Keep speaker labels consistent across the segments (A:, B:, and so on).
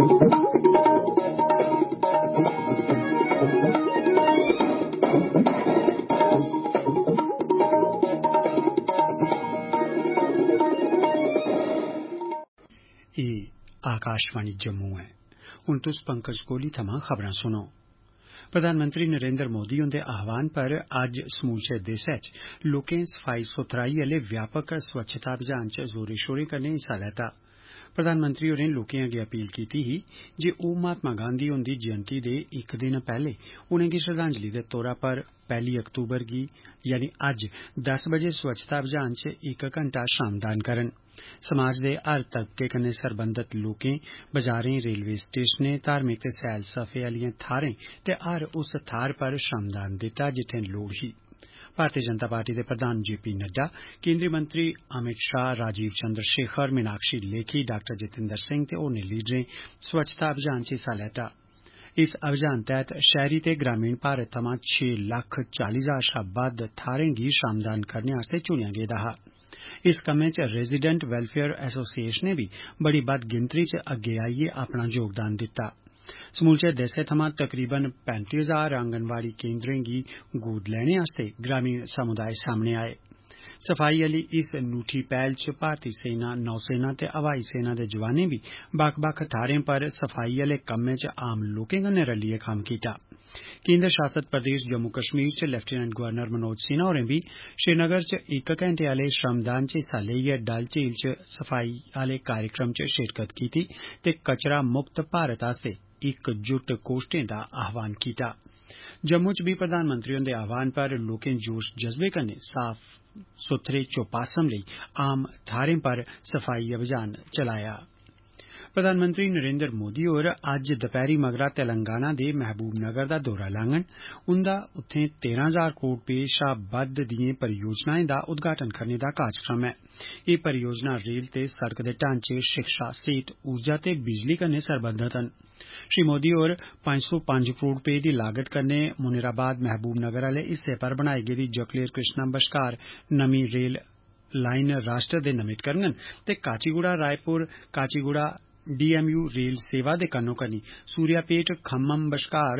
A: आकाशवाणी जम्मू है। हुण तुस पंकज कोहली थमां खबरां सुनो। प्रधानमंत्री नरेंद्र मोदी हुंदे आह्वान पर अज्ज समूलचे देसै च लोकें सफाई सुथराई आह्ले व्यापक स्वच्छता अभियान च जोरें शोरें कन्नै हिस्सा लैता। प्रधानमंत्री होरें लोकें अग्गें अपील कीती ही जे ओह् महात्मा गांधी हुंदी जयंती दे इक दिन पैह्ले उनेंगी श्रद्धांजलि दे तौरा पर 1 अक्तूबर गी यानी अज्ज 10 बजे स्वच्छता अभियान च 1 घंटा श्रमदान करन। समाज दे हर तबके कन्नै सरबंधत लोकें बाजारें, रेलवे स्टेशनें, धार्मिक ते सैलसफे आह्लियें थाहरें ते हर उस थाहर पर श्रमदान दित्ता जित्थें लोड़ ही। भारतीय जनता पार्टी दे प्रधान JP नड्डा, केंद्रीय मंत्री अमित शाह, राजीव चंद्रशेखर, मीनाक्षी लेखी, डॉ जितेंद्र सिंह ते होरनें लीडरें स्वच्छता अभियान च हिस्सा लैता। इस अभियान तैह्त शहरी ते ग्रामीण भारत थमां 6,40,000 शा बद्ध थाहरें गी श्रमदान करने आस्तै चुनेआ गेदा हा। इस कम्मै च रेजिडेंट वेलफेयर एसोसिएशनें बी बड़ी बद्ध गिनतरी च अग्गे आइयै अपना योगदान दित्ता। समूलचे देसै थमां तकरीबन 35,000 आंगनवाड़ी केंद्रें गी गोद लैने आस्तै ग्रामीण समुदाय सामने आए। सफाई आह्ली इस अनूठी पैह्ल च भारतीय सेना, नौसेना ते हवाई सेना दे जवानें बी बक्ख बक्ख थाहरें पर सफाई आह्ले कम्मै च आम लोकें कन्नै रलियै कम्म कीता। केंद्र शासित प्रदेश जम्मू कश्मीर च लेफ्टिनेंट गवर्नर मनोज सिन्हा होरें बी श्रीनगर च 1 घंटे आह्ले श्रमदान च हिस्सा लेइयै डल झील च सफाई आह्ले कार्यक्रम च शिरकत कीती ते कचरा मुक्त भारत आस्तै इकजुट कोश्टें दा आह्वान कीता। जम्मू च बी प्रधानमंत्री हुंदे आह्वान पर लोकें जोश जज्बे कन्नै साफ सुथरे चौपासम लेई आम थाहरें पर सफाई अभियान चलाया। प्रधानमंत्री नरेंद्र मोदी होर अज्ज दपैह्री मगरा तेलंगाना दे महबूब नगर दा दौरा लांगन। उंदा उत्थें 13,000 करोड़ रपेऽ शा बद्ध दिएं परियोजनाएं दा उद्घाटन करने दा कार्यक्रम ऐ। एह् परियोजना रेल ते सड़क दे ढांचे, शिक्षा, सेहत, ऊर्जा ते बिजली कन्नै सरबंधत न। श्री मोदी होर 505 करोड़ रपेऽ दी लागत कन्नै मुनीराबाद महबूब नगर आह्ले हिस्से पर बनाई गेदी जकलेर कृष्णा बश्कार नमीं रेल लाइन राष्ट्र दे नमित करङन ते काचीगुड़ा रायपुर काचीगुड़ा DMU रेल सेवा दे कन्नो कन्नी सूर्यापेट खम्मम बश्कार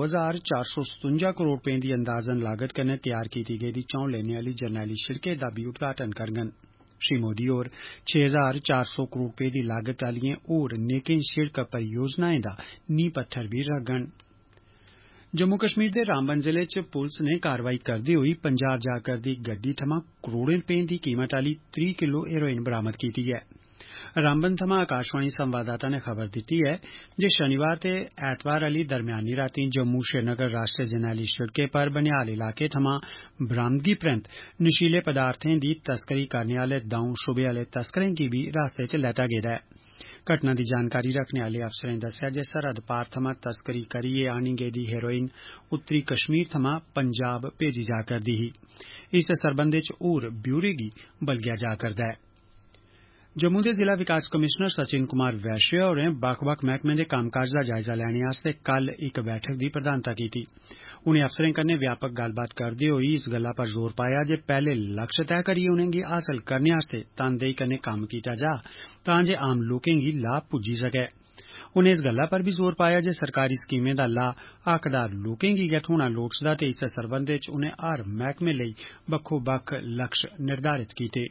A: 2,457 करोड़ रपें दी अंदाजन लागत कन्नै तैयार कीती गेदी 4 लेने आह्ली जरनैली शिड़कें दा बी उद्घाटन करङन। श्री मोदी होर 6,400 करोड़ रपेऽ दी लागत आह्लियें होर नेकें शिड़क परियोजनाएं दा नींह पत्थर बी रखङन। जम्मू कश्मीर दे रामबन जिले च पुलस ने कारवाई करदे होई पंजाब जा करदी गड्डी थमां करोड़ें रपें दी कीमत आह्ली 30 किलो हेरोइन बरामद कीती ऐ। रामबन थमां आकाशवाणी संवाददाता ने खबर दित्ती है जे शनिवार ते ऐतवार आह्ली दरम्यानी रातीं जम्मू श्रीनगर राष्ट्रीय जरनैली शिड़कें पर बनिहाल इलाके थमां बरामदगी परैंत नशीले पदार्थें दी तस्करी करने आह्ले 2 शुबे आह्ले तस्करें गी बी हिरासत च लैता गेदा ऐ। घटना दी जानकारी रखने आह्ले अफसरें दस्सेआ जे सरहद पार थमां तस्करी करियै आनी गेदी हेरोइन उत्तरी कश्मीर थमां पंजाब भेजी जा करदी ही। इस सरबंधै च होर ब्यौरे गी बलगेआ जा करदा ऐ। जम्मू दे जिला विकास कमिशनर सचिन कुमार वैश्य होरें बक्ख-बक्ख मैह्कमें दे कम्मकाज दा जायजा लैने आस्तै कल इक बैठक दी प्रधानता कीती। उनें अफसरें कन्नै व्यापक गल्लबात करदे होई इस गल्ला पर जोर पाया जे पैह्ले लक्ष्य तय करियै उनेंगी हासल करने आस्तै तनदेही कन्नै कम्म कीता जा तां जे आम लोकें गी लाभ पुज्जी सकै। उनें इस गल्ला पर बी जोर पाया जे सरकारी स्कीमें दा लाह हकदार लोकें गी गै थ्होना लोड़चदा ते इस सरबंधै च उनें हर मैह्कमे लेई बक्खो बक्ख लक्ष्य निर्धारित कीते।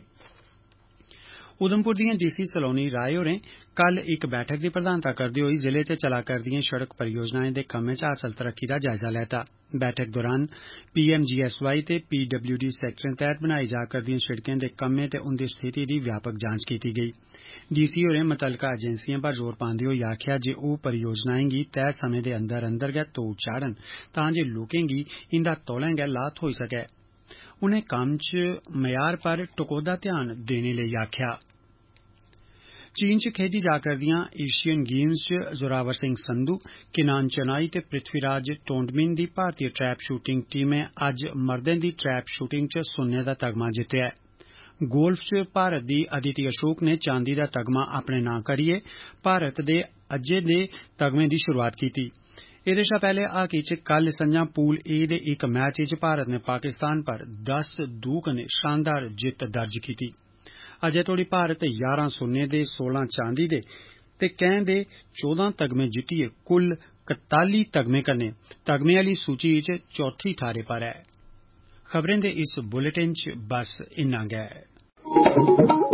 A: उधमपुर दियां DC सलोनी राय होरें कल इक बैठक दी प्रधानता करदे होई जिले च चला करदिएं सड़क परियोजनाएं दे कम्मै च हासल तरक्की दा जायजा लैता। बैठक दौरान PMGSY ते PWD सैक्टरें तैह्त बनाई जा करदिएं सड़कें दे कम्में ते उंदी स्थिति दी व्यापक जांच कीती गेई। DC होरें मुतलका एजेंसिएं पर जोर पांदे होई आखेआ जे ओह् परियोजनाएं गी तय समें दे अंदर अंदर गै तोड़ चाढ़न तां जे लोकें गी इंदा तौलें गै लाह् थ्होई सकै। उनें कम्म च मयार पर टकोह्दा ध्यान देने लेई आखेआ। चीन च खेडी जा करदियां एशियन गेम्स च जोरावर सिंह संधू, किनान चनाई ते पृथ्वीराज टोंडमिन दी भारतीय ट्रैप शूटिंग टीमें अज्ज मर्दें दी ट्रैप शूटिंग च सुन्ने दा तगमा जित्तेआ ऐ। गोल्फ च भारत दी अदिति अशोक ने चांदी दा तगमा अपने नां करियै भारत दे अज्जै दे तगमें दी शुरुआत कीती। एह्दे शा पैह्ले हाकी च कल संझां पूल A दे इक मैच च भारत ने पाकिस्तान पर 10-2 कन्नै शानदार जित्त दर्ज कीती। अजें तोड़ी भारत 11 सुन्ने दे 16 चांदी दे ते कैं दे 14 तगमे जित्तियै कुल 41 तगमे कन्नै तगमे आली सूची च चौथी थाहरै पर है। खबरें दे इस बुलेटिन च बस इन्ना गै।